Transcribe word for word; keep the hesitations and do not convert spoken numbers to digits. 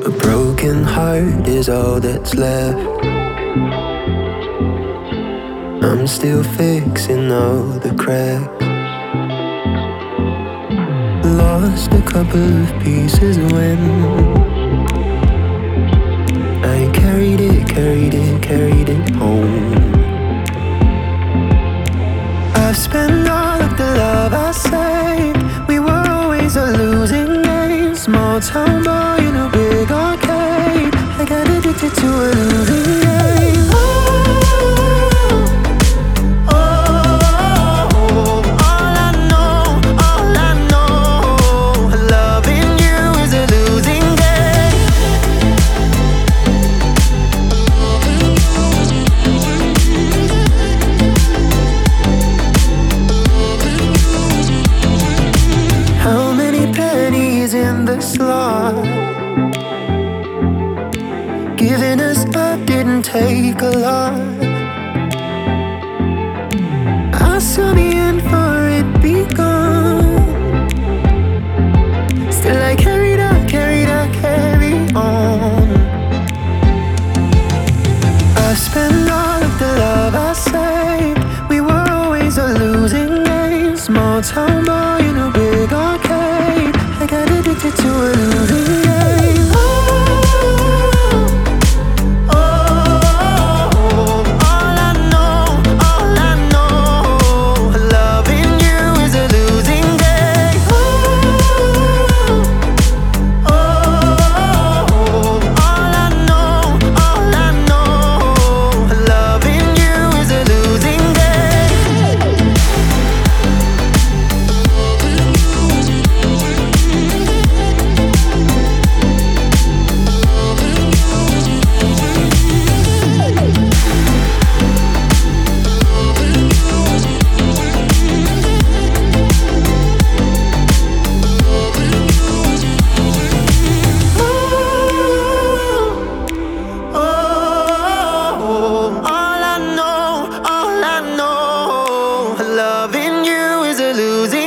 A broken heart is all that's left. I'm still fixing all the cracks. Lost a couple of pieces when I carried it, carried it, carried it home. I've spent all of the love I saved. We were always a losing game. Small town boy in a big arcade. I got addicted to a losing game. Oh, oh, oh, all I know, all I know, loving you is a losing game. How many pennies in the slot? Giving us up didn't take a lot. I saw the end for it be gone. Still I carried on, carried on, carry on. I've spent all of the love I saved. We were always a losing game. Small town boy in a big arcade. I got addicted to a losing game. Oh, loving you is a losing